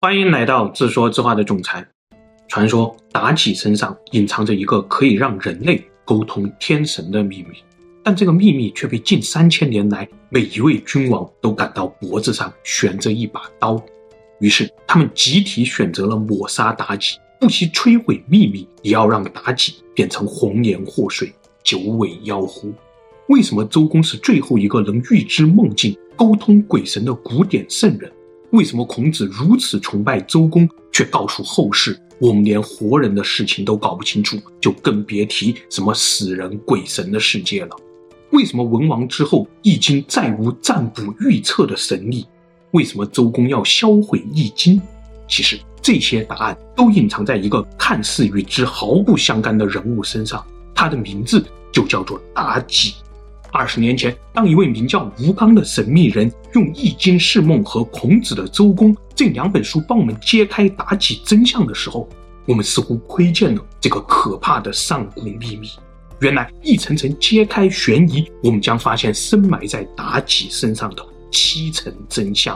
欢迎来到自说自话的总裁。传说妲己身上隐藏着一个可以让人类沟通天神的秘密，但这个秘密却被近3000年来每一位君王都感到脖子上悬着一把刀。于是他们集体选择了抹杀妲己，不惜摧毁秘密，也要让妲己变成红颜祸水，九尾妖狐。为什么周公是最后一个能预知梦境、沟通鬼神的古典圣人？为什么孔子如此崇拜周公，却告诉后世我们连活人的事情都搞不清楚，就更别提什么死人鬼神的世界了？为什么文王之后易经再无占卜预测的神力？为什么周公要销毁易经？其实这些答案都隐藏在一个看似与之毫不相干的人物身上，他的名字就叫做妲己。20年前，当一位名叫吴刚的神秘人用易经释梦和孔子的周公这2本书帮我们揭开妲己真相的时候，我们似乎窥见了这个可怕的上古秘密。原来一层层揭开悬疑，我们将发现深埋在妲己身上的7层真相。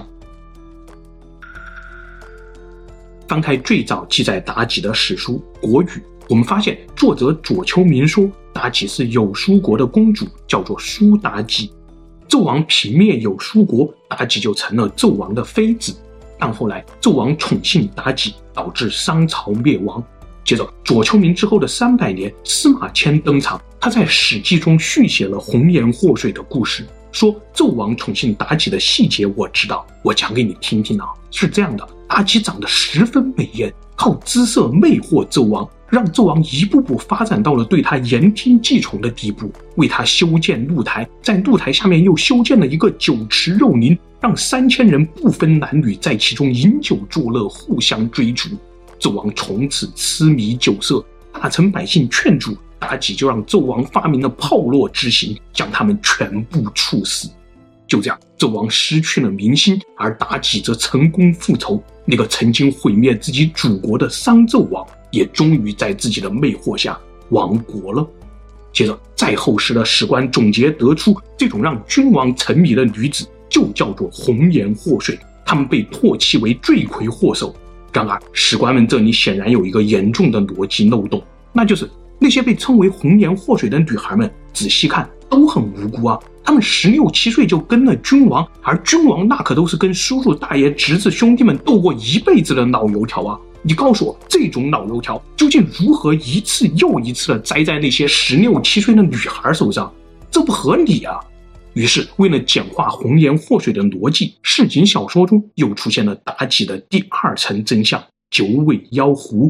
翻开最早记载妲己的史书《国语》，我们发现作者左丘明说妲己是有舒国的公主，叫做舒妲己。纣王平灭有舒国，妲己就成了纣王的妃子。但后来纣王宠幸妲己，导致商朝灭亡。接着左丘明之后的300年，司马迁登场，他在《史记》中续写了红颜祸水的故事，说纣王宠幸妲己的细节我知道，我讲给你听听啊。是这样的，妲己长得十分美艳，靠姿色魅惑纣王，让纣王一步步发展到了对他言听计从的地步，为他修建露台，在露台下面又修建了一个酒池肉林，让3000人不分男女在其中饮酒作乐，互相追逐。纣王从此痴迷酒色，大臣百姓劝阻，妲己就让纣王发明了炮烙之刑，将他们全部处死。就这样，纣王失去了民心，而妲己则成功复仇。那个曾经毁灭自己祖国的商纣王，也终于在自己的魅惑下亡国了。接着在后世的史官总结得出，这种让君王沉迷的女子就叫做红颜祸水，他们被唾弃为罪魁祸首。然而史官们这里显然有一个严重的逻辑漏洞，那就是那些被称为红颜祸水的女孩们，仔细看都很无辜啊，他们16、17岁就跟了君王，而君王那可都是跟叔叔大爷侄子兄弟们斗过一辈子的老油条啊！你告诉我，这种老油条究竟如何一次又一次的栽在那些16、17岁的女孩手上？这不合理啊！于是为了简化红颜祸水的逻辑，市井小说中又出现了妲己的第2层真相——九尾妖狐。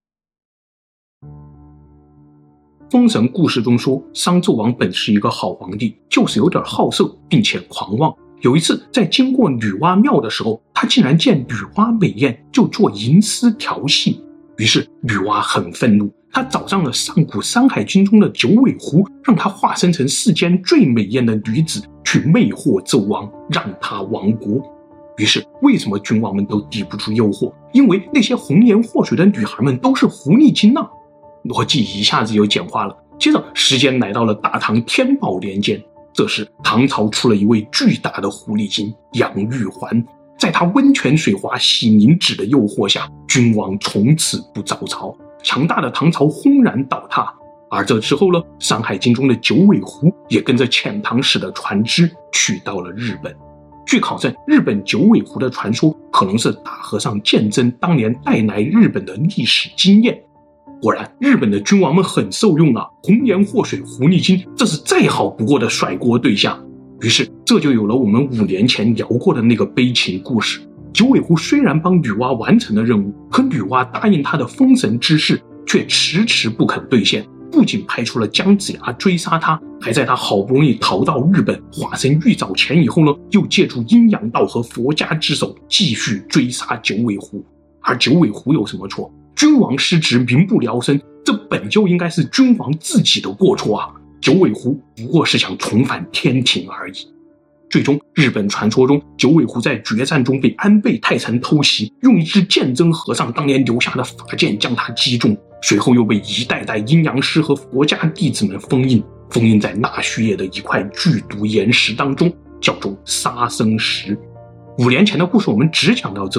封神故事中说，商纣王本是一个好皇帝，就是有点好色，并且狂妄。有一次在经过女娲庙的时候，他竟然见女娲美艳，就做吟诗调戏。于是女娲很愤怒，她找上了上古山海经中的九尾狐，让她化身成世间最美艳的女子，去魅惑纣王，让他亡国。于是为什么君王们都抵不住诱惑？因为那些红颜祸水的女孩们都是狐狸精啊！逻辑一下子就简化了。接着时间来到了大唐天宝年间，这时唐朝出了一位巨大的狐狸精杨玉环，在他温泉水滑洗凝脂的诱惑下，君王从此不早朝，强大的唐朝轰然倒塌。而这之后呢，山海经中的九尾狐也跟着遣唐使的船只去到了日本。据考证，日本九尾狐的传说可能是大和尚鉴真当年带来日本的历史经验。果然日本的君王们很受用啊，红颜祸水狐狸精，这是再好不过的甩锅对象。于是这就有了我们5年前聊过的那个悲情故事。九尾狐虽然帮女娲完成了任务，可女娲答应她的封神之事却迟迟不肯兑现，不仅派出了姜子牙追杀她，还在她好不容易逃到日本化身玉藻前以后呢，又借助阴阳道和佛家之手继续追杀九尾狐。而九尾狐有什么错？君王失职，民不聊生，这本就应该是君王自己的过错啊！九尾狐不过是想重返天庭而已。最终日本传说中，九尾狐在决战中被安倍泰臣偷袭，用一只鉴真和尚当年留下的法剑将他击中，随后又被一代代阴阳师和佛家弟子们封印在纳须叶的一块剧毒岩石当中，叫做杀生石。5年前的故事我们只讲到这里，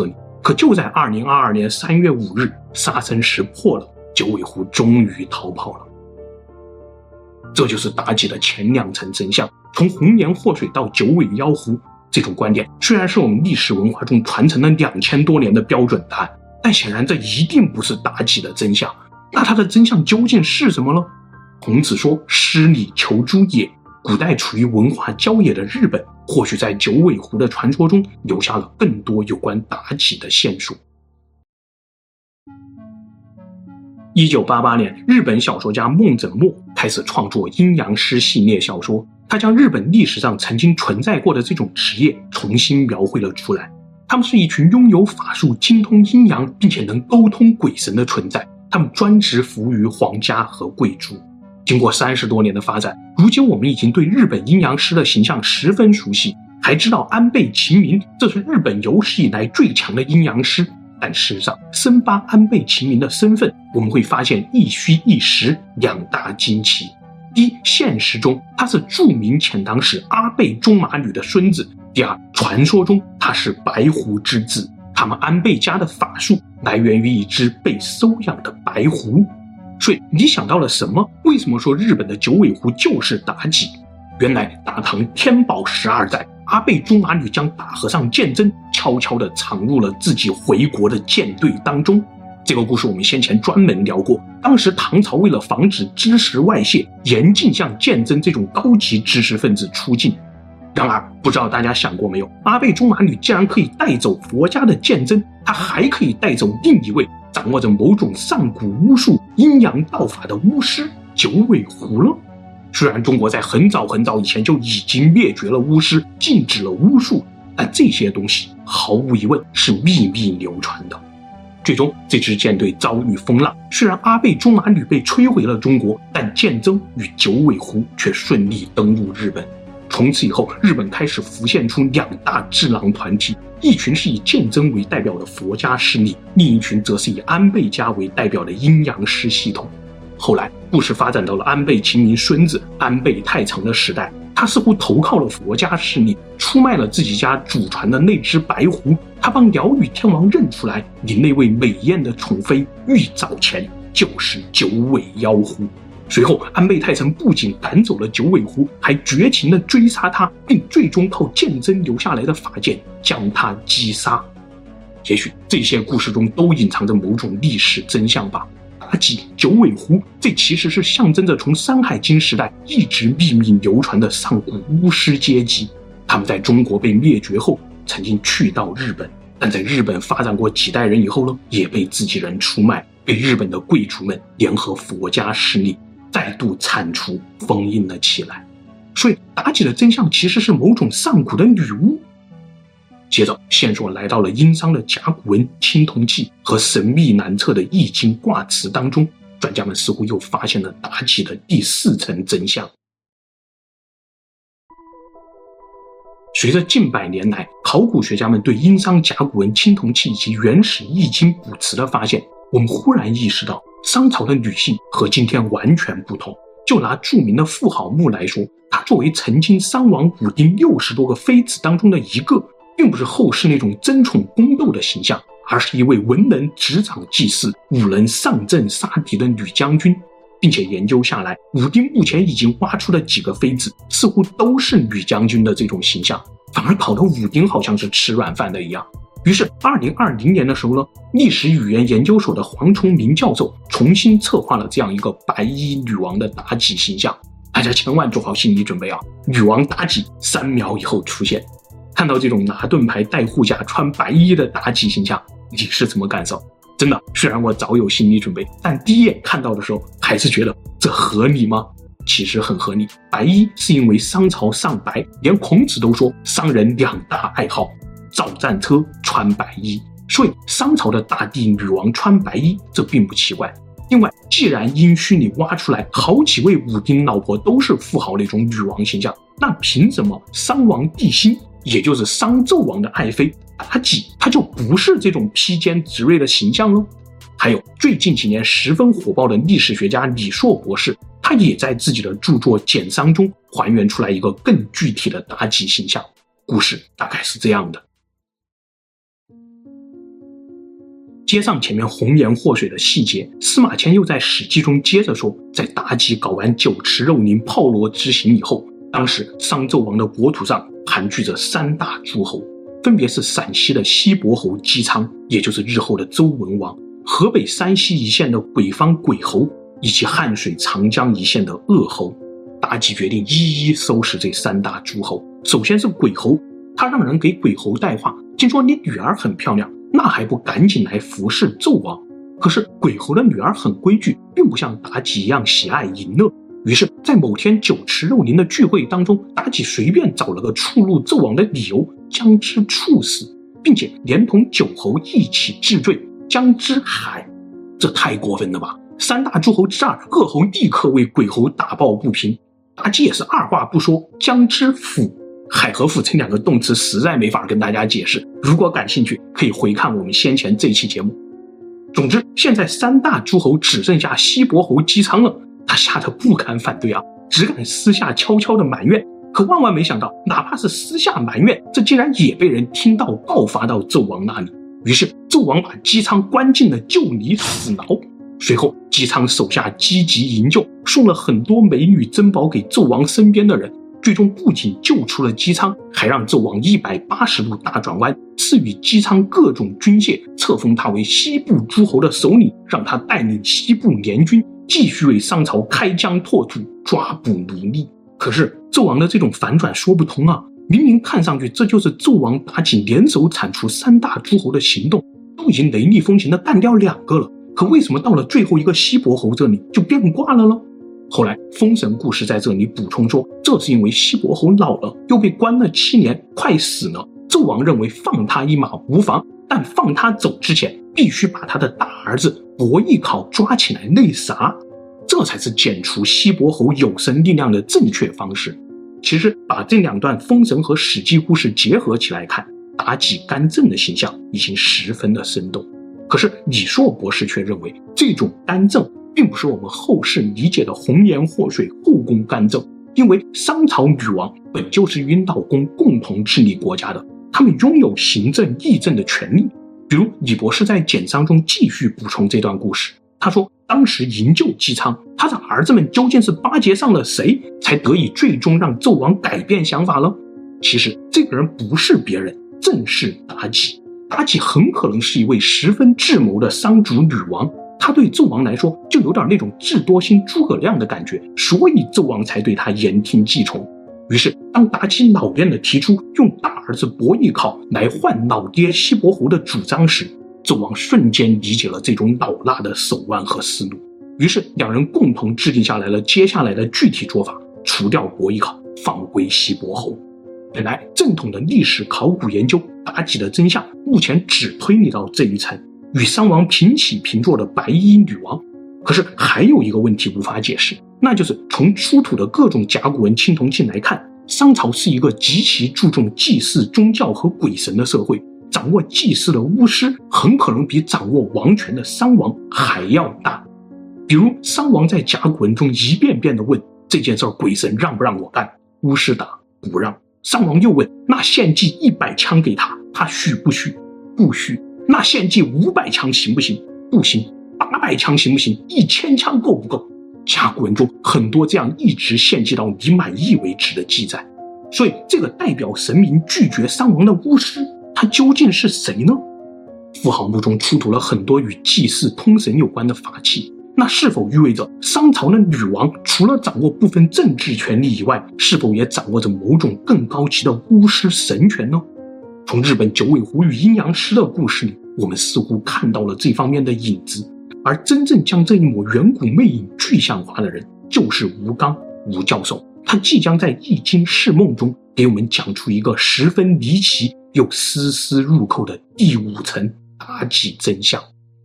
可就在2022年3月5日，沙僧石破了，九尾狐终于逃跑了。这就是妲己的前2层真相，从红颜祸水到九尾妖狐，这种观点虽然是我们历史文化中传承了2000多年的标准答案，但显然这一定不是妲己的真相。那它的真相究竟是什么呢？孔子说失礼求诸也，古代处于文化郊野的日本，或许在九尾狐的传说中留下了更多有关妲己的线索。1988年，日本小说家梦枕墨开始创作阴阳师系列小说，他将日本历史上曾经存在过的这种职业重新描绘了出来。他们是一群拥有法术、精通阴阳并且能沟通鬼神的存在，他们专职服务于皇家和贵族。经过30多年的发展，如今我们已经对日本阴阳师的形象十分熟悉，还知道安倍晴明这是日本有史以来最强的阴阳师。但事实上，深扒安倍晴明的身份，我们会发现一虚一实2大惊奇。第一，现实中他是著名遣唐使阿倍中马吕的孙子；第二，传说中他是白狐之子，他们安倍家的法术来源于一只被收养的白狐。所以你想到了什么？为什么说日本的九尾狐就是妲己？原来大唐天宝12载，阿倍中马吕将大和尚鉴真悄悄地藏入了自己回国的舰队当中。这个故事我们先前专门聊过，当时唐朝为了防止知识外泄，严禁向鉴真这种高级知识分子出境。然而不知道大家想过没有，阿倍中马吕既然可以带走佛家的鉴真，他还可以带走另一位掌握着某种上古巫术阴阳道法的巫师九尾狐了。虽然中国在很早以前就已经灭绝了巫师，禁止了巫术，但这些东西毫无疑问是秘密流传的。最终这支舰队遭遇风浪，虽然阿倍中马吕被摧毁了中国，但鉴真与九尾狐却顺利登陆日本。从此以后，日本开始浮现出2大智囊团体，一群是以鉴真为代表的佛家势力，另一群则是以安倍家为代表的阴阳师系统。后来故事发展到了安倍晴明孙子安倍太常的时代，他似乎投靠了佛家势力，出卖了自己家祖传的那只白狐。他帮辽宇天王认出来，你那位美艳的宠妃玉藻前就是九尾妖狐。随后安倍太常不仅赶走了九尾狐，还绝情地追杀他，并最终靠鉴真留下来的法剑将他击杀。也许这些故事中都隐藏着某种历史真相吧。妲己、九尾狐，这其实是象征着从《山海经》时代一直秘密流传的上古巫师阶级。他们在中国被灭绝后，曾经去到日本，但在日本发展过几代人以后呢，也被自己人出卖，被日本的贵族们联合佛家势力再度铲除封印了起来。所以妲己的真相其实是某种上古的女巫。接着线索来到了殷商的甲骨文、青铜器和神秘难测的易经卦辞当中，专家们似乎又发现了妲己的第4层真相。随着近100年来考古学家们对殷商甲骨文、青铜器以及原始易经卜辞的发现，我们忽然意识到商朝的女性和今天完全不同。就拿著名的妇好墓来说，她作为曾经商王武丁60多个妃子当中的一个，并不是后世那种争宠宫斗的形象，而是一位文能执掌祭祀、武能上阵杀敌的女将军。并且研究下来，武丁目前已经挖出的几个妃子似乎都是女将军的这种形象，反而搞得武丁好像是吃软饭的一样。于是2020年的时候呢，历史语言研究所的黄崇明教授重新策划了这样一个白衣女王的妲己形象。大家千万做好心理准备啊，女王妲己3秒以后出现。看到这种拿盾牌戴护甲穿白衣的妲己形象，你是怎么感受？真的，虽然我早有心理准备，但第一眼看到的时候还是觉得这合理吗？其实很合理。白衣是因为商朝尚白，连孔子都说商人2大爱好，造战车、穿白衣，所以商朝的大帝女王穿白衣这并不奇怪。另外，既然殷墟里挖出来好几位武丁老婆都是富豪那种女王形象，那凭什么商王帝辛，也就是商纣王的爱妃妲己，她就不是这种披坚执锐的形象呢？还有最近几年十分火爆的历史学家李硕博士，他也在自己的著作《简商》中还原出来一个更具体的妲己形象。故事大概是这样的： 接上前面红颜祸水的细节，司马迁又在《史记》中接着说，在妲己搞完酒池肉林炮罗之行以后，当时商纣王的国土上盘踞着3大诸侯，分别是陕西的西伯侯姬昌，也就是日后的周文王，河北山西一线的鬼方鬼侯，以及汉水长江一线的鄂侯。妲己决定一一收拾这3大诸侯。首先是鬼侯，他让人给鬼侯带话，听说你女儿很漂亮，那还不赶紧来服侍纣王？可是鬼侯的女儿很规矩，并不像妲己一样喜爱淫乐。于是在某天酒池肉林的聚会当中，妲己随便找了个触怒纣王的理由，将之处死，并且连同9侯一起治罪，将之海。这太过分了吧！3大诸侯之二，鄂侯立刻为鬼侯打抱不平，妲己也是二话不说，将之抚。海和抚这2个动词实在没法跟大家解释，如果感兴趣可以回看我们先前这期节目。总之现在3大诸侯只剩下西伯侯姬昌了，他吓得不敢反对啊，只敢私下悄悄的埋怨。可万万没想到，哪怕是私下埋怨，这竟然也被人听到，爆发到纣王那里。于是纣王把姬昌关进了旧泥死牢。随后姬昌手下积极营救，送了很多美女珍宝给纣王身边的人，最终不仅救出了姬昌，还让纣王180度大转弯，赐予姬昌各种军械，册封他为西部诸侯的首领，让他带领西部联军，继续为商朝开疆拓土，抓捕奴隶。可是纣王的这种反转说不通啊！明明看上去这就是纣王妲己联手铲除3大诸侯的行动，都已经雷厉风行的干掉2个了，可为什么到了最后一个西伯侯这里就变卦了呢？后来封神故事在这里补充说，这是因为西伯侯老了，又被关了7年，快死了。纣王认为放他一马无妨，但放他走之前，必须把他的大儿子伯邑考抓起来内杀，这才是剪除西伯侯有生力量的正确方式。其实把这2段封神和史记故事结合起来看，妲己干政的形象已经十分的生动。可是李硕博士却认为，这种干政并不是我们后世理解的红颜祸水后宫干政，因为商朝女王本就是与老公共同治理国家的，他们拥有行政议政的权利。比如李博士在简章中继续补充这段故事，他说当时营救姬昌，他的儿子们究竟是巴结上了谁，才得以最终让纣王改变想法了？其实这个人不是别人，正是妲己。妲己很可能是一位十分智谋的商主女王，她对纣王来说就有点那种智多星诸葛亮的感觉，所以纣王才对她言听计从。于是当妲己老练地提出用大儿子伯邑考来换老爹西伯侯的主张时，纣王瞬间理解了这种老辣的手腕和思路。于是2人共同制定下来了接下来的具体做法，除掉伯邑考，放归西伯侯。本来正统的历史考古研究妲己的真相目前只推理到这一层，与商王平起平坐的白衣女王。可是还有一个问题无法解释，那就是从出土的各种甲骨文青铜器来看，商朝是一个极其注重祭祀宗教和鬼神的社会，掌握祭祀的巫师很可能比掌握王权的商王还要大。比如商王在甲骨文中一遍遍地问，这件事鬼神让不让我干？巫师答不让。商王又问，那献祭100枪给他，他许不许？不许。那献祭500枪行不行？不行。800枪行不行？1000枪够不够？甲骨文中很多这样一直献祭到你满意为止的记载。所以这个代表神明拒绝商王的巫师，他究竟是谁呢？妇好墓中出土了很多与祭祀通神有关的法器，那是否意味着商朝的女王除了掌握部分政治权力以外，是否也掌握着某种更高级的巫师神权呢？从日本九尾狐与阴阳师的故事里，我们似乎看到了这方面的影子，而真正将这一抹远古魅影具象化的人就是吴刚吴教授。他即将在易经释梦中给我们讲出一个十分离奇又丝丝入扣的第5层妲己真相。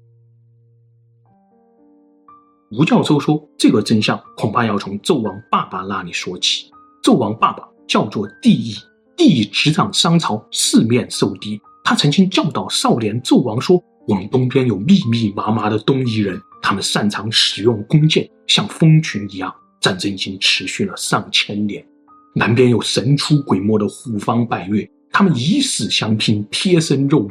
吴教授说，这个真相恐怕要从纣王爸爸那里说起。纣王爸爸叫做帝乙，帝乙执掌商朝，四面受敌。他曾经教导少年纣王说，我们东边有密密麻麻的东夷人，他们擅长使用弓箭，像蜂群一样，战争已经持续了上千年。南边有神出鬼没的虎方百越，他们以死相拼，贴身肉搏，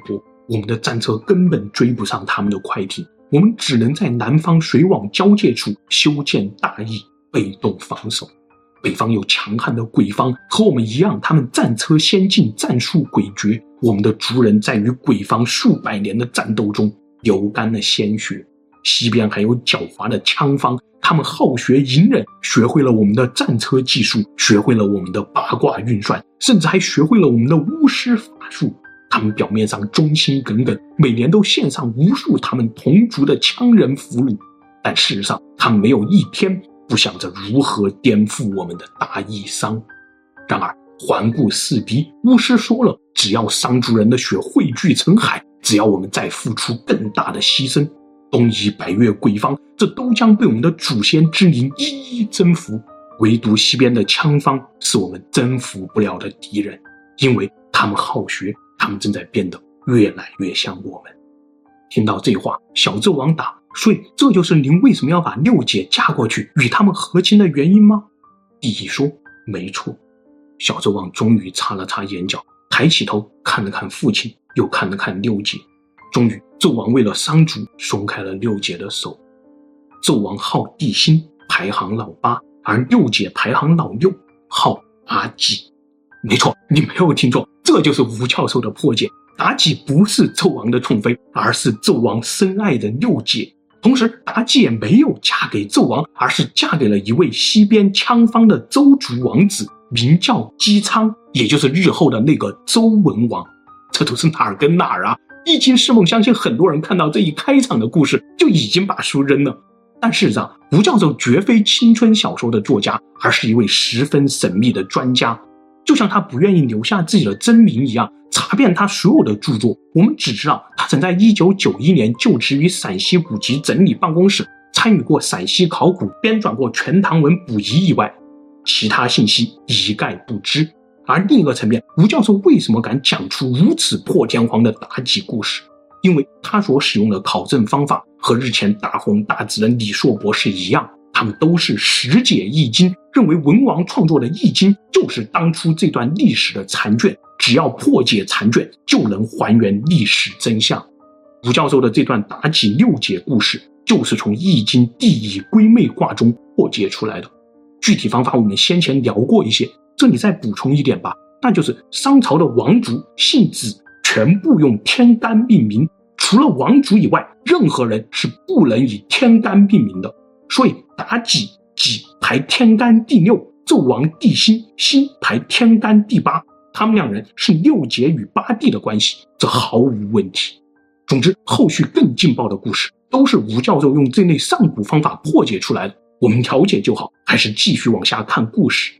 我们的战车根本追不上他们的快艇，我们只能在南方水网交界处修建大翼，被动防守。北方有强悍的鬼方，和我们一样，他们战车先进，战术诡谲。我们的族人在与鬼方数百年的战斗中流干了鲜血。西边还有狡猾的羌方，他们好学隐忍，学会了我们的战车技术，学会了我们的八卦运算，甚至还学会了我们的巫师法术。他们表面上忠心耿耿，每年都献上无数他们同族的羌人俘虏，但事实上他们没有一天不想着如何颠覆我们的大义商。然而环顾四壁，巫师说了，只要商族人的血汇聚成海，只要我们再付出更大的牺牲，东夷百越鬼方这都将被我们的祖先之灵一一征服。唯独西边的羌方是我们征服不了的敌人，因为他们好学，他们正在变得越来越像我们。听到这话，小纣王答：所以这就是您为什么要把六姐嫁过去与他们和亲的原因吗？弟弟说：没错。小纣王终于擦了擦眼角，抬起头看了看父亲，又看了看六姐。终于纣王为了商族松开了六姐的手。纣王号帝辛，排行老8，而六姐排行老6，号妲己。没错，你没有听错，这就是吴教授的破解。妲己不是纣王的宠妃，而是纣王深爱的六姐。同时妲己也没有嫁给纣王，而是嫁给了一位西边羌方的周族王子，名叫姬昌，也就是日后的那个周文王。这都是哪儿跟哪儿啊？易经是梦，相信很多人看到这一开场的故事就已经把书扔了。但事实上，吴教授绝非青春小说的作家，而是一位十分神秘的专家。就像他不愿意留下自己的真名一样，查遍他所有的著作，我们只知道他曾在1991年就职于陕西古籍整理办公室，参与过陕西考古，编纂过全唐文补遗以外，其他信息一概不知。而另一个层面，吴教授为什么敢讲出如此破天荒的妲己故事？因为他所使用的考证方法和日前大红大紫的李硕博士一样，他们都是实解易经，认为文王创作的易经就是当初这段历史的残卷，只要破解残卷就能还原历史真相。吴教授的这段妲己六姐故事就是从易经地乙归妹卦中破解出来的。具体方法我们先前聊过一些，这里再补充一点吧，那就是商朝的王族姓子全部用天干命名，除了王族以外，任何人是不能以天干命名的。所以妲己己排天干第6，纣王帝辛辛排天干第8，他们两人是六姐与八弟的关系，这毫无问题。总之，后续更劲爆的故事都是吴教授用这类上古方法破解出来的，我们了解就好，还是继续往下看故事。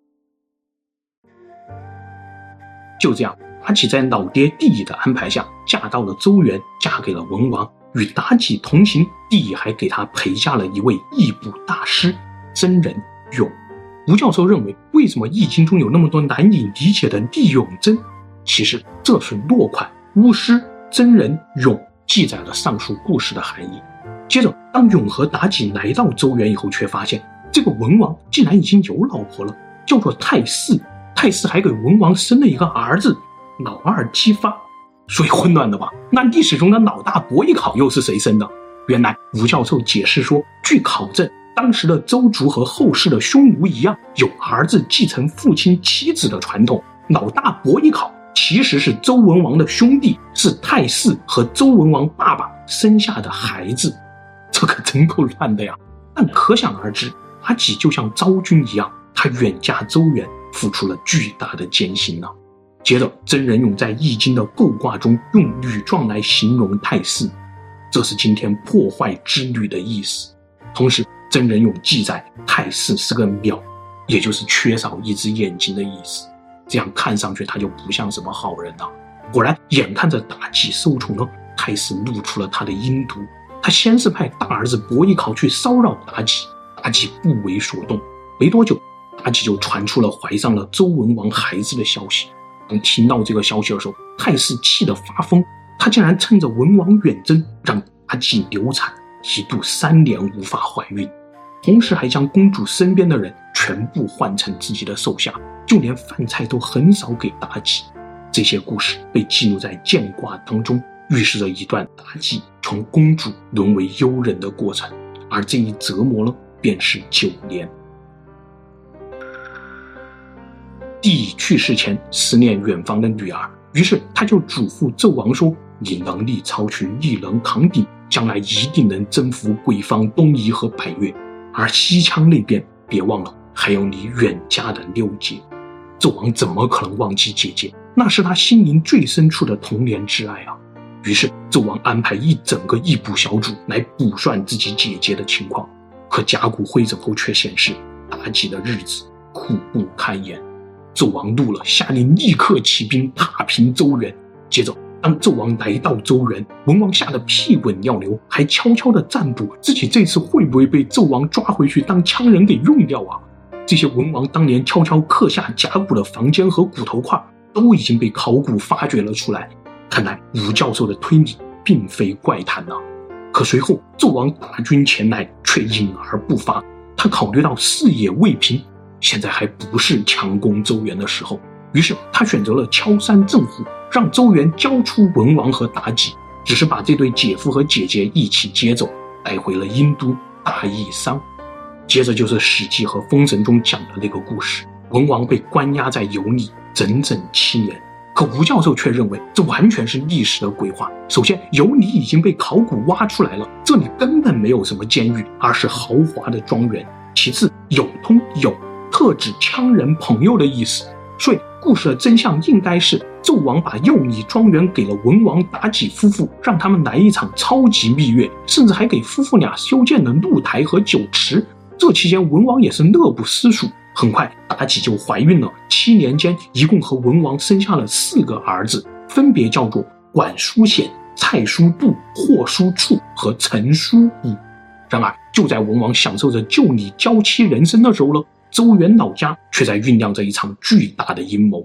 就这样，妲己在老爹帝乙的安排下，嫁到了周原，嫁给了文王。与妲己同行，帝乙还给她陪嫁了一位易卜大师真人俑。吴教授认为，为什么易经中有那么多难以理解的厉俑真？其实这是落款巫师真人俑记载了上述故事的含义。接着，当俑和妲己来到周原以后，却发现这个文王竟然已经有老婆了，叫做太姒。太姒还给文王生了一个儿子，老二姬发。所以混乱了吧？那历史中的老大伯邑考又是谁生的？原来吴教授解释说，据考证，当时的周族和后世的匈奴一样，有儿子继承父亲妻子的传统。老大伯邑考其实是周文王的兄弟，是太姒和周文王爸爸生下的孩子。这可真够乱的呀！但可想而知，妲己就像昭君一样，她远嫁周原，付出了巨大的艰辛呢。接着，真人俑在易经的构卦中用女状来形容太姒，这是今天破坏之女的意思。同时，真人俑记载太姒是个婊，也就是缺少一只眼睛的意思。这样看上去她就不像什么好人了。果然，眼看着妲己受宠了，太姒露出了她的阴毒。她先是派大儿子伯邑考去骚扰妲己，妲己不为所动。没多久，妲己就传出了怀上了周文王孩子的消息。当听到这个消息的时候，太姒气得发疯，她竟然趁着文王远征，让妲己流产，一度3年无法怀孕，同时还将公主身边的人全部换成自己的手下，就连饭菜都很少给妲己。这些故事被记录在艮卦当中， 预示着一段妲己从公主沦为幽人的过程，而这一折磨呢，便是9年。帝去世前思念远方的女儿，于是他就嘱咐纣王说：“你能力超群，力能扛鼎，将来一定能征服北方东夷和百越。而西羌那边，别忘了还有你远嫁的六姐。”纣王怎么可能忘记姐姐？那是他心灵最深处的童年挚爱啊！于是纣王安排一整个异卜小组来卜算自己姐姐的情况。可甲骨会诊后却显示，妲己的日子苦不堪言。纣王怒了，下令立刻起兵踏平周原。接着当纣王来到周原，文王吓得屁滚尿流，还悄悄地占卜自己这次会不会被纣王抓回去当羌人给用掉啊。这些文王当年悄悄刻下甲骨的房间和骨头块都已经被考古发掘了出来，看来吴教授的推理并非怪谈啊。可随后纣王大军前来，却隐而不发。他考虑到事业未平，现在还不是强攻周原的时候，于是他选择了敲山震虎，让周原交出文王和妲己，只是把这对姐夫和姐姐一起接走，带回了殷都大邑桑。接着就是《史记》和《封神》中讲的那个故事，文王被关押在羑里整整7年。可吴教授却认为这完全是历史的鬼话。首先，羑里已经被考古挖出来了，这里根本没有什么监狱，而是豪华的庄园。其次，有通有特指羌人朋友的意思，所以故事的真相应该是纣王把羑里庄园给了文王妲己夫妇，让他们来一场超级蜜月，甚至还给夫妇俩修建了露台和酒池。这期间文王也是乐不思蜀，很快妲己就怀孕了，7年间一共和文王生下了4个儿子，分别叫做管叔显、蔡叔度、霍叔处和陈叔武。然而就在文王享受着就你娇妻人生的时候呢，周原老家却在酝酿着一场巨大的阴谋。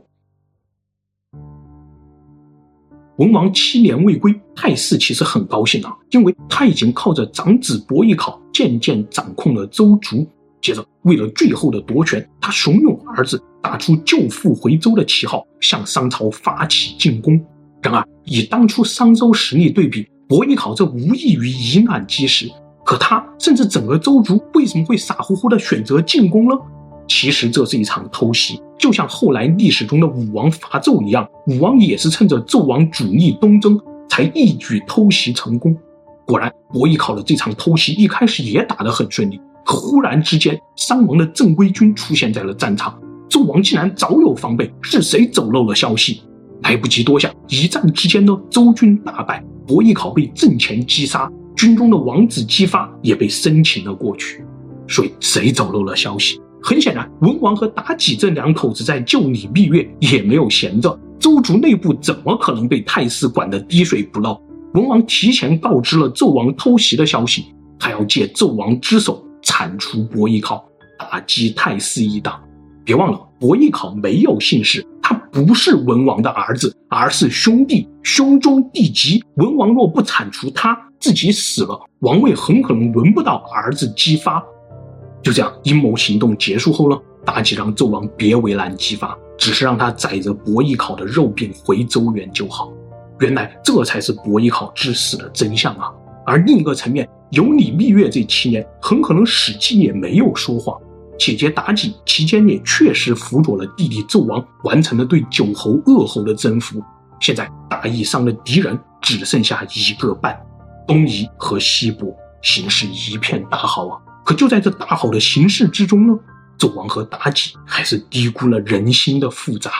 文王7年未归，太姒其实很高兴啊，因为他已经靠着长子伯邑考渐渐掌控了周族。接着为了最后的夺权，他怂恿儿子打出救父回周的旗号，向商朝发起进攻。然而以当初商周实力对比，伯邑考这无异于以卵击石，可他甚至整个周族为什么会傻乎乎的选择进攻呢？其实这是一场偷袭，就像后来历史中的武王伐纣一样，武王也是趁着纣王主力东征才一举偷袭成功。果然伯邑考的这场偷袭一开始也打得很顺利，可忽然之间商王的正规军出现在了战场，纣王竟然早有防备，是谁走漏了消息？来不及多想，一战之间呢，周军大败，伯邑考被阵前击杀，军中的王子姬发也被生擒了过去。所以谁走漏了消息？很显然文王和妲己这2口子在就里蜜月也没有闲着，周族内部怎么可能被太姒管得滴水不漏？文王提前告知了纣王偷袭的消息，他要借纣王之手铲除伯邑考，打击太姒一党。别忘了伯邑考没有姓氏，他不是文王的儿子，而是兄弟，兄终弟及。文王若不铲除他，自己死了，王位很可能轮不到儿子姬发。就这样，阴谋行动结束后呢，妲己让纣王别为难姬发，只是让他载着伯邑考的肉饼回周原就好。原来这才是伯邑考之死的真相啊！而另一个层面，羑里蜜月这7年，很可能史记也没有说谎。姐姐妲己期间也确实辅佐了弟弟纣王，完成了对9侯2侯的征服。现在大邑桑的敌人只剩下1个半，东夷和西伯，形势一片大好啊！可就在这大好的形势之中呢，纣王和妲己还是低估了人心的复杂。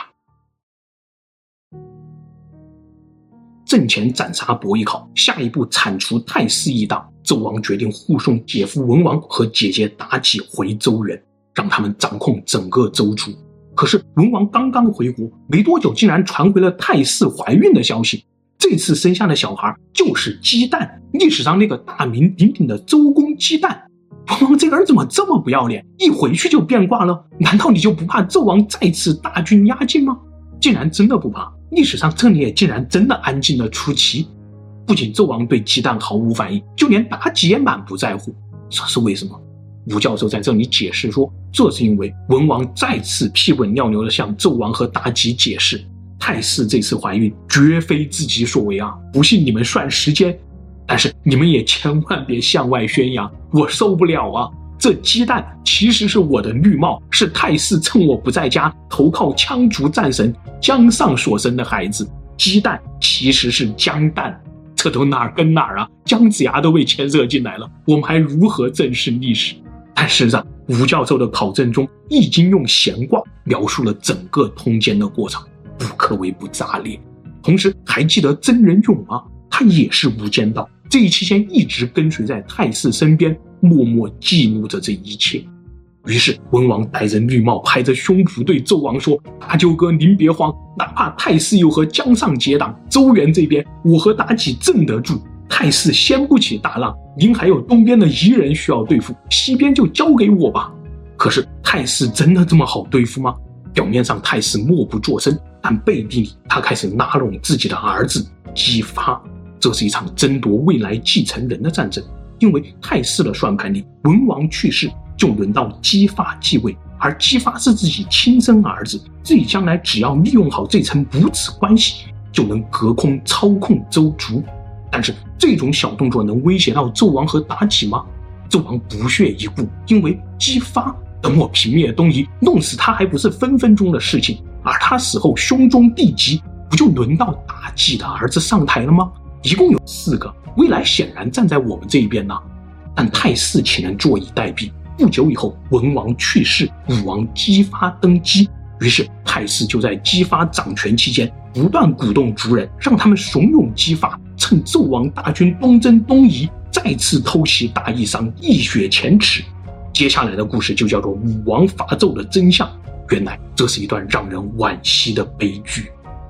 阵前斩杀伯邑考，下一步铲除太姒一党，纣王决定护送姐夫文王和姐姐妲己回周原，让他们掌控整个周族。可是文王刚刚回国没多久，竟然传回了太姒怀孕的消息，这次生下的小孩就是姬旦，历史上那个大名鼎鼎的周公姬旦。文王这个人怎么这么不要脸，一回去就变卦了？难道你就不怕纣王再次大军压境吗？竟然真的不怕，历史上这里也竟然真的安静了出奇。不仅纣王对姬旦毫无反应，就连妲己也满不在乎。这是为什么？吴教授在这里解释说，这是因为文王再次屁滚尿流的向纣王和妲己解释， 太师这次怀孕绝非自己所为啊，不信你们算时间。但是你们也千万别向外宣扬，我受不了啊！这鸡蛋其实是我的绿帽，是太师趁我不在家投靠羌族战神姜尚所生的孩子。鸡蛋其实是姜蛋，这都哪儿跟哪儿啊？姜子牙都被牵涉进来了，我们还如何正视历史？但事实上，吴教授的考证中已经用闲卦描述了整个通奸的过程，不可谓不炸裂。同时还记得真人俑吗？他也是无间道，这一期间一直跟随在太师身边，默默记录着这一切。于是文王戴着绿帽，拍着胸脯对纣王说：大舅哥您别慌，哪怕太师又和姜尚结党，周原这边我和妲己镇得住，太师掀不起大浪，您还有东边的夷人需要对付，西边就交给我吧。可是太师真的这么好对付吗？表面上太师默不作声，但背地里他开始拉拢自己的儿子姬发。这是一场争夺未来继承人的战争，因为太师的算盘里，文王去世就轮到姬发继位，而姬发是自己亲生儿子，自己将来只要利用好这层母子关系，就能隔空操控周族。但是这种小动作能威胁到纣王和妲己吗？纣王不屑一顾，因为姬发等我平灭东夷，弄死他还不是分分钟的事情，而他死后兄终弟及，不就轮到妲己的儿子上台了吗？一共有4个，未来显然站在我们这一边呢。但太师岂能坐以待毙？不久以后，文王去世，武王姬发登基，于是太师就在姬发掌权期间，不断鼓动族人，让他们怂恿姬发，趁纣王大军东征东夷，再次偷袭大邑商，一雪前耻。接下来的故事就叫做武王伐纣的真相。原来这是一段让人惋惜的悲剧。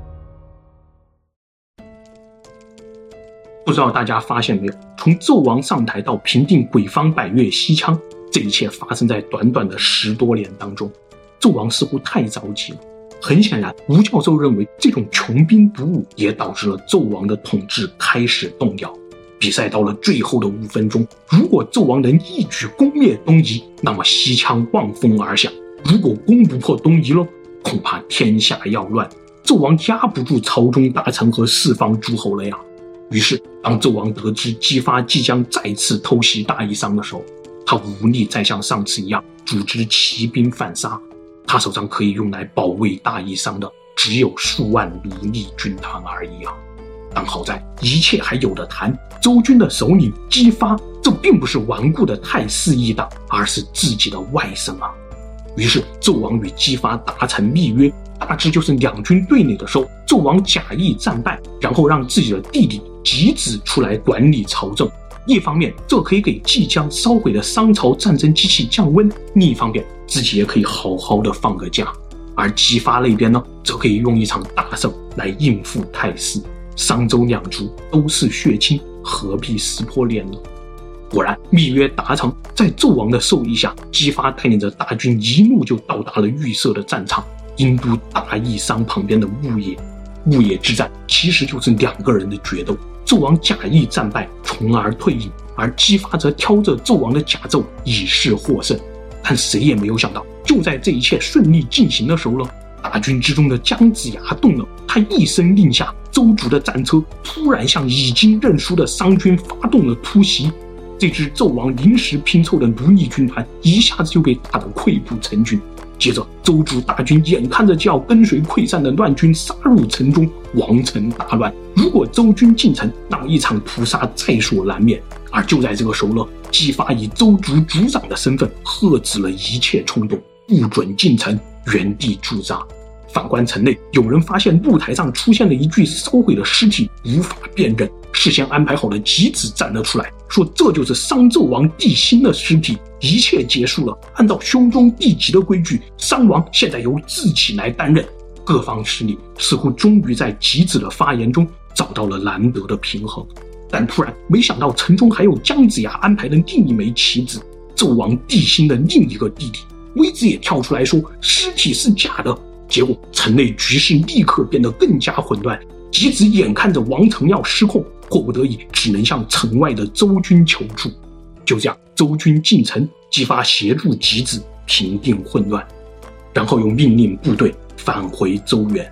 不知道大家发现没有，从纣王上台到平定北方百越西羌，这一切发生在短短的10多年当中。纣王似乎太着急了。很显然，吴教授认为这种穷兵黩武也导致了纣王的统治开始动摇。比赛到了最后的5分钟，如果纣王能一举攻灭东夷，那么西羌望风而降；如果攻不破东夷了，恐怕天下要乱，纣王压不住朝中大臣和四方诸侯了呀。于是当纣王得知姬发即将再次偷袭大邑商的时候，他无力再像上次一样组织骑兵反杀，他手上可以用来保卫大邑商的只有数万奴隶军团而已啊。但好在一切还有得谈，周军的首领姬发，这并不是顽固的太师一党，而是自己的外甥啊。于是纣王与姬发达成密约，大致就是两军对垒的时候，纣王假意战败，然后让自己的弟弟箕子出来管理朝政。一方面这可以给即将烧毁的商朝战争机器降温，另一方面自己也可以好好的放个假。而姬发那边呢，则可以用一场大胜来应付太师。商周两族都是血亲，何必撕破脸呢？果然密约达成，在纣王的授意下，姬发带领着大军一路就到达了预设的战场，殷都大邑商旁边的兀野。兀野之战其实就是2个人的决斗，纣王假意战败，从而退隐，而姬发则挑着纣王的甲胄以示获胜。但谁也没有想到，就在这一切顺利进行的时候呢，大军之中的姜子牙动了，他一声令下，周族的战车突然向已经认输的商军发动了突袭。这支纣王临时拼凑的奴隶军团一下子就被打得溃不成军。接着周族大军眼看着就要跟随溃散的乱军杀入城中，王城大乱。如果周军进城，那么一场屠杀在所难免。而就在这个时候呢，姬发以周族族长的身份喝止了一切冲动，不准进城，原地驻扎。反观城内，有人发现露台上出现了一具烧毁的尸体，无法辨认。事先安排好的箕子站了出来，说这就是商纣王帝辛的尸体，一切结束了。按照兄终弟及的规矩，商王现在由自己来担任。各方势力似乎终于在箕子的发言中找到了难得的平衡。但突然没想到城中还有姜子牙安排的另一枚棋子，纣王帝辛的另一个弟弟微子也跳出来说尸体是假的。结果城内局势立刻变得更加混乱，箕子眼看着王城要失控，迫不得已只能向城外的周军求助。就这样，周军进城，姬发协助箕子平定混乱，然后又命令部队返回周原。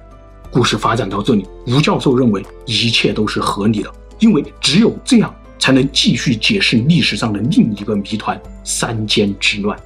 故事发展到这里，吴教授认为一切都是合理的，因为只有这样才能继续解释历史上的另一个谜团——三监之乱。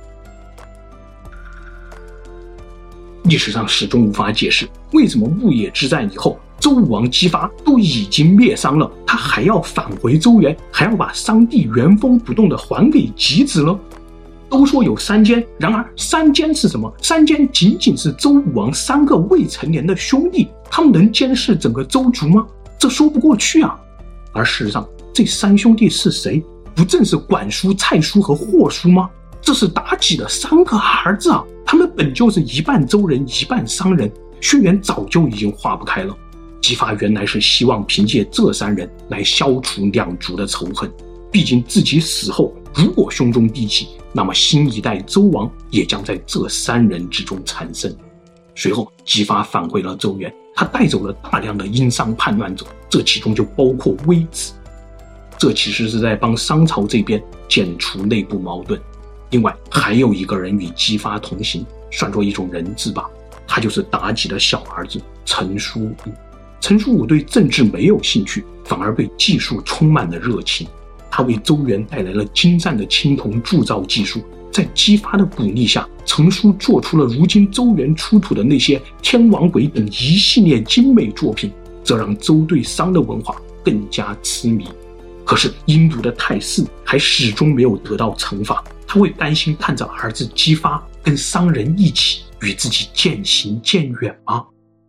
历史上始终无法解释，为什么牧野之战以后，周武王姬发都已经灭商了，他还要返回周原，还要把商地原封不动地还给箕子了。都说有三监，然而三监是什么？三监仅仅是周武王3个未成年的兄弟，他们能监视整个周族吗？这说不过去啊！而事实上，这3兄弟是谁？不正是管叔、蔡叔和霍叔吗？这是妲己的3个儿子啊！他们本就是一半周人，一半商人，血缘早就已经化不开了。姬发原来是希望凭借这3人来消除两族的仇恨，毕竟自己死后，如果兄终弟及，那么新一代周王也将在这3人之中产生。随后姬发返回了周原，他带走了大量的殷商叛乱者，这其中就包括微子。这其实是在帮商朝这边剪除内部矛盾。另外还有一个人与姬发同行，算作一种人质吧，他就是妲己的小儿子陈叔武。陈叔武对政治没有兴趣，反而对技术充满了热情。他为周原带来了精湛的青铜铸造技术，在姬发的鼓励下，陈叔做出了如今周原出土的那些天王鬼等一系列精美作品，这让周对商的文化更加痴迷。可是阴毒的太姒还始终没有得到惩罚，他会担心看着儿子姬发跟商人一起与自己渐行渐远吗？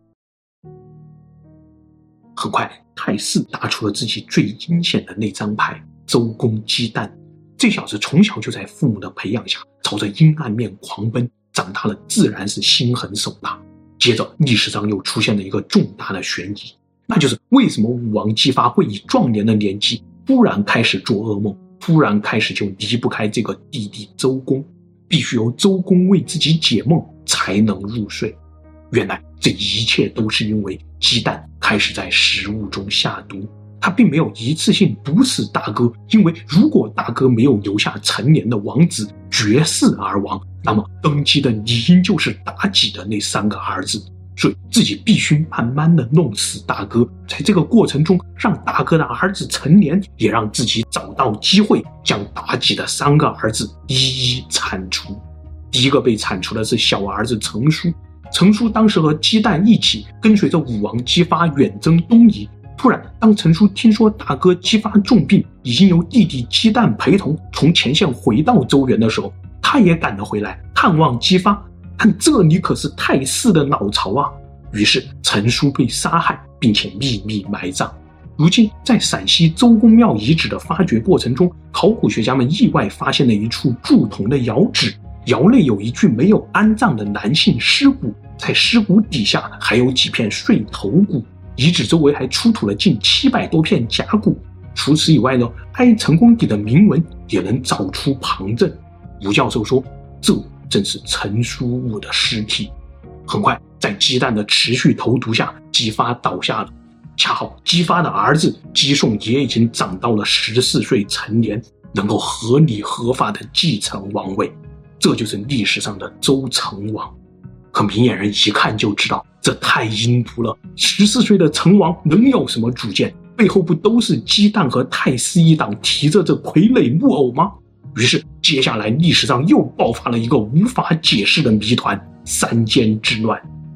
很快太姒打出了自己最阴险的那张牌——周公姬旦。这小子从小就在父母的培养下朝着阴暗面狂奔，长大了自然是心狠手辣。接着历史上又出现了一个重大的悬疑，那就是为什么武王姬发会以壮年的年纪突然开始做噩梦，突然开始就离不开这个弟弟周公，必须由周公为自己解梦才能入睡。原来这一切都是因为姬旦开始在食物中下毒，他并没有一次性毒死大哥，因为如果大哥没有留下成年的王子绝嗣而亡，那么登基的理应就是妲己的那3个儿子，所以自己必须慢慢的弄死大哥，在这个过程中让大哥的儿子成年，也让自己找到机会将妲己的3个儿子一一铲除。第一个被铲除的是小儿子成叔，成叔当时和姬旦一起跟随着武王姬发远征东夷。突然当成叔听说大哥姬发重病，已经由弟弟姬旦陪同从前线回到周原的时候，他也赶了回来探望姬发，但这里可是太姒的老巢啊！于是成叔被杀害，并且秘密埋葬。如今在陕西周公庙遗址的发掘过程中，考古学家们意外发现了一处铸铜的窑址，窑内有一具没有安葬的男性尸骨，在尸骨底下还有几片碎头骨，遗址周围还出土了近700多片甲骨。除此以外呢，哀成功底的铭文也能找出旁证。吴教授说，这正是陈叔武的尸体。很快在姬旦的持续投毒下，姬发倒下了。恰好姬发的儿子姬诵也已经长到了14岁成年，能够合理合法的继承王位，这就是历史上的周成王。可明眼人一看就知道，这太阴毒了，14岁的成王能有什么主见？背后不都是姬旦和太姒一党提着这傀儡木偶吗？于是接下来历史上又爆发了一个无法解释的谜团——三监之乱。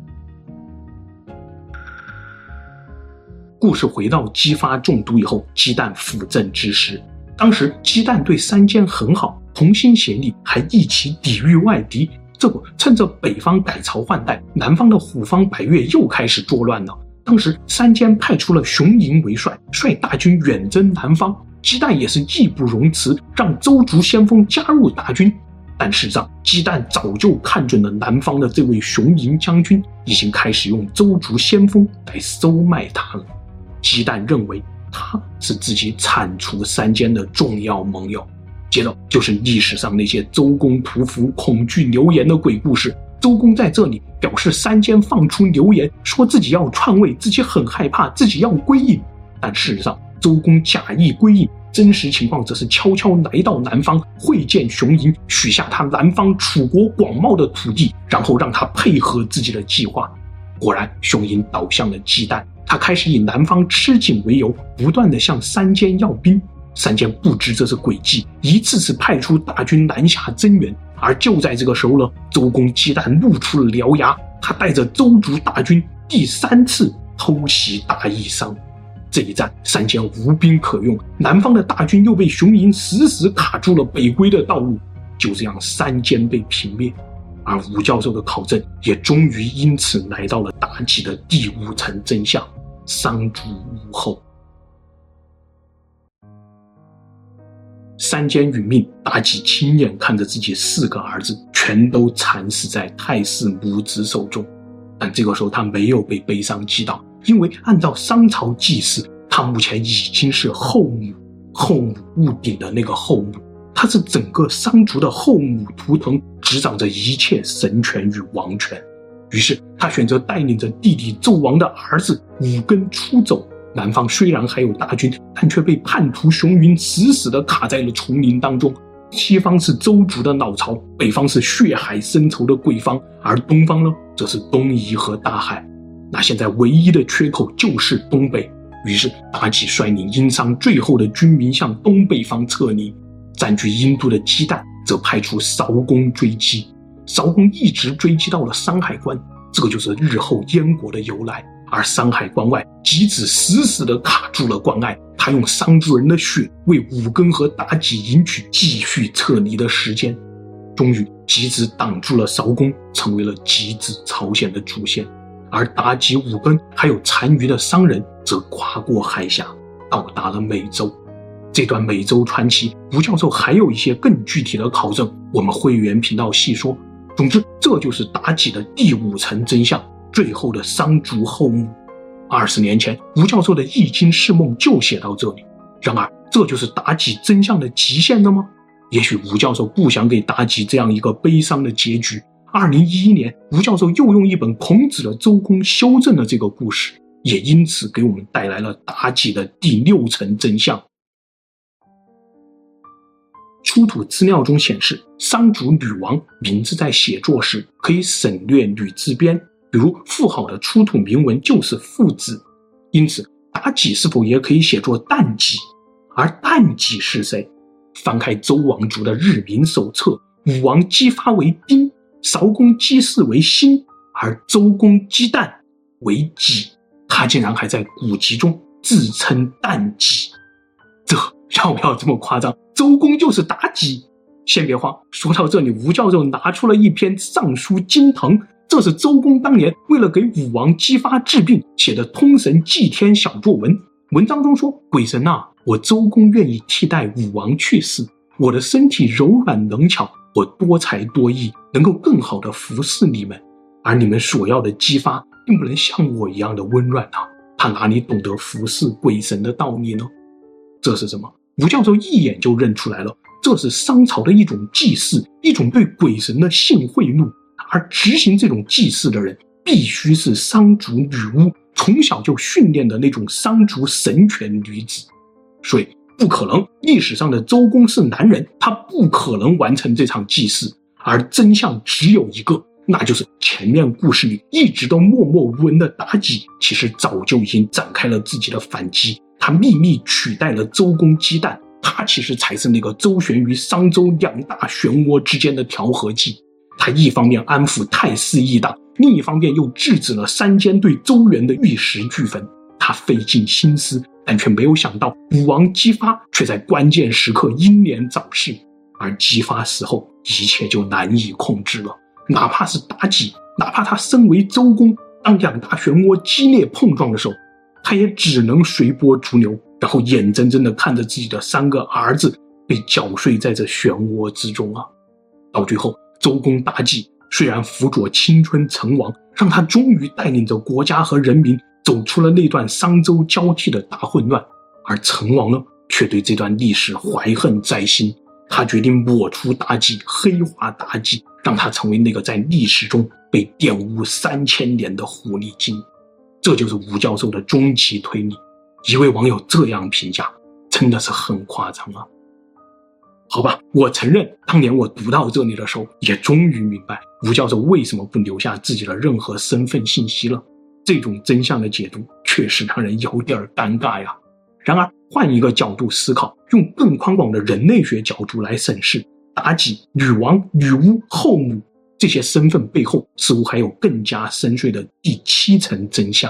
故事回到姬发中毒以后，姬旦辅政之时，当时姬旦对三监很好，同心协力，还一起抵御外敌。这不，趁着北方改朝换代，南方的虎方百越又开始作乱了。当时三监派出了熊寅为帅，率大军远征南方。姬旦也是义不容辞，让周族先锋加入大军。但事实上，姬旦早就看准了南方的这位熊寅将军已经开始用周族先锋来收买他了。姬旦认为他是自己铲除三监的重要盟友。接着就是历史上那些周公屠夫恐惧流言的鬼故事。周公在这里表示三监放出流言，说自己要篡位，自己很害怕，自己要归隐。但事实上周公假意归隐，真实情况则是悄悄来到南方，会见熊寅，许下他南方楚国广袤的土地，然后让他配合自己的计划。 果然雄鹰倒向了鸡蛋，他开始以南方吃紧为由，不断地向山间要兵。山间不知这是诡计，一次次派出大军南下增援。而就在这个时候呢，周公姬旦露出了獠牙，他带着周族大军第3次偷袭大邑商。这一战山间无兵可用，南方的大军又被雄鹰死死卡住了北归的道路，就这样山间被平灭。而吴教授的考证也终于因此来到了妲己的第5层真相：商族无后。山间殒命，妲己亲眼看着自己4个儿子全都惨死在太氏母子手中。但这个时候他没有被悲伤击倒，因为按照商朝祭祀，他目前已经是后母，后母屋顶的那个后母，他是整个商族的后母图腾，执掌着一切神权与王权。于是他选择带领着弟弟纣王的儿子武庚出走。南方虽然还有大军，但却被叛徒雄鹰死死地卡在了丛林当中。西方是周族的老巢，北方是血海深仇的贵方，而东方呢，则是东夷和大海。那现在唯一的缺口就是东北。于是妲己率领殷商最后的军民向东北方撤离。占据殷都的姬旦则派出韶公追击，韶公一直追击到了山海关，这个就是日后燕国的由来。而山海关外，箕子死死地卡住了关隘，他用商族人的血为武庚和妲己赢取继续撤离的时间。终于箕子挡住了韶公，成为了箕子朝鲜的主线。而妲己、武庚还有残余的商人则跨过海峡到达了美洲。这段美洲传奇，吴教授还有一些更具体的考证，我们会员频道细说。总之，这就是妲己的第5层真相，最后的商族后母。20年前，吴教授的《易经释梦》就写到这里。然而，这就是妲己真相的极限了吗？也许吴教授不想给妲己这样一个悲伤的结局。2011年，吴教授又用一本孔子的《周公》修正了这个故事，也因此给我们带来了妲己的第6层真相。出土资料中显示，商族女王名字在写作时可以省略女字边，比如妇好的出土铭文就是妇字，因此妲己是否也可以写作旦己？而旦己是谁？翻开周王族的日名手册，武王姬发为丁，韶公姬氏为辛，而周公姬旦为己，他竟然还在古籍中自称旦己。这要不要这么夸张？周公就是妲己？先别慌，说到这里，吴教授拿出了一篇尚书金腾，这是周公当年为了给武王姬发治病写的通神祭天小作文。文章中说，鬼神啊，我周公愿意替代武王去世，我的身体柔软能巧，我多才多艺，能够更好的服侍你们，而你们所要的姬发并不能像我一样的温软啊，他哪里懂得服侍鬼神的道理呢？这是什么？吴教授一眼就认出来了，这是商朝的一种祭祀，一种对鬼神的性贿赂，而执行这种祭祀的人必须是商族女巫从小就训练的那种商族神权女子。所以不可能，历史上的周公是男人，他不可能完成这场祭祀。而真相只有一个，那就是前面故事里一直都默默无闻的妲己，其实早就已经展开了自己的反击。他秘密取代了周公姬旦，他其实才是那个周旋于商周2大漩涡之间的调和剂。他一方面安抚太氏一党，另一方面又制止了山间对周原的玉石俱焚。他费尽心思，但却没有想到武王姬发却在关键时刻英年早逝。而姬发死后，一切就难以控制了。哪怕是妲己，哪怕他身为周公，当2大漩涡激烈碰撞的时候，他也只能随波逐流，然后眼睁睁地看着自己的3个儿子被搅碎在这漩涡之中啊！到最后，周公妲己虽然辅佐青春成王，让他终于带领着国家和人民走出了那段商周交替的大混乱，而成王呢，却对这段历史怀恨在心。他决定抹除妲己，黑化妲己，让他成为那个在历史中被玷污3000年的狐狸精。这就是吴教授的终极推理。一位网友这样评价，真的是很夸张啊。 好吧，我承认当年我读到这里的时候，也终于明白吴教授为什么不留下自己的任何身份信息了。这种真相的解读确实让人有点尴尬呀。然而换一个角度思考，用更宽广的人类学角度来审视妲己、女王、女巫、后母这些身份背后，似乎还有更加深邃的第7层真相。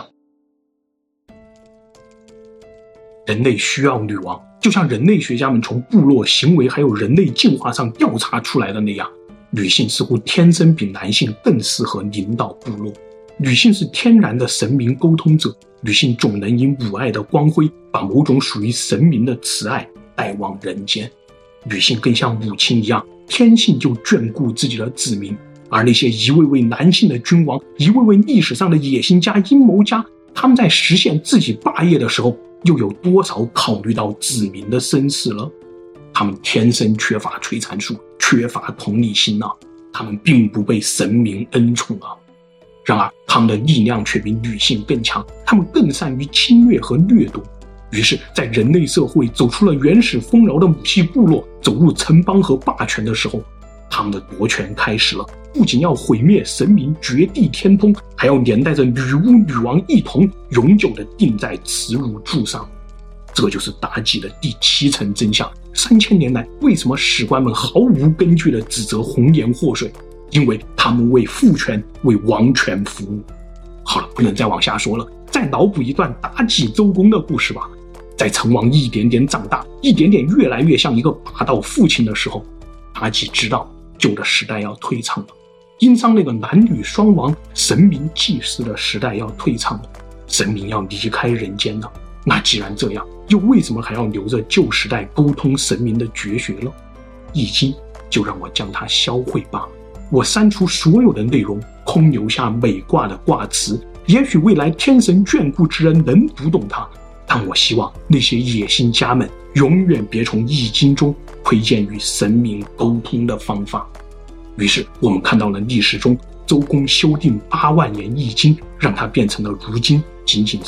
人类需要女王，就像人类学家们从部落行为还有人类进化上调查出来的那样，女性似乎天生比男性更适合领导部落。女性是天然的神明沟通者，女性总能以母爱的光辉，把某种属于神明的慈爱带往人间。女性更像母亲一样，天性就眷顾自己的子民。而那些一位位男性的君王，一位位历史上的野心家、阴谋家，他们在实现自己霸业的时候，又有多少考虑到子民的生死了？他们天生缺乏催产素，缺乏同理心啊！他们并不被神明恩宠啊！然而他们的力量却比女性更强，他们更善于侵略和掠夺。于是在人类社会走出了原始丰饶的母系部落，走入城邦和霸权的时候，他们的夺权开始了，不仅要毁灭神明，绝地天通，还要连带着女巫、女王一同永久地钉在耻辱柱上。这就是妲己的第7层真相。3000年来，为什么史官们毫无根据地指责红颜祸水？因为他们为父权、为王权服务。好了，不能再往下说了，再脑补一段妲己周公的故事吧。在成王一点点长大，一点点越来越像一个霸道父亲的时候，妲己知道旧的时代要退场了，殷商那个男女双亡、神明祭祀的时代要退场了，神明要离开人间了。那既然这样，又为什么还要留着旧时代沟通神明的绝学了？易经就让我将它销毁吧。我删除所有的内容，空留下每卦的卦辞。也许未来天神眷顾之人能读懂它，但我希望那些野心家们永远别从易经中窥见与神明沟通的方法。于是我们看到了历史中周公修订8万年易经，让它变成了如今仅仅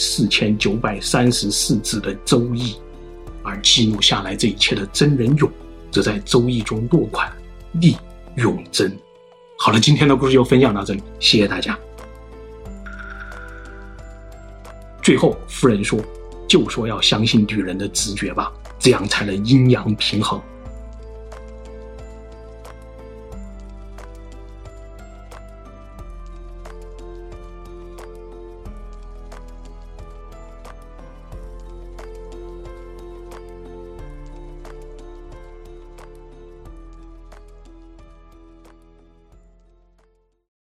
4934字的周易。而记录下来这一切的真人俑，则在周易中落款厉永贞。好了，今天的故事就分享到这里，谢谢大家。最后夫人说，就说要相信女人的直觉吧，这样才能阴阳平衡。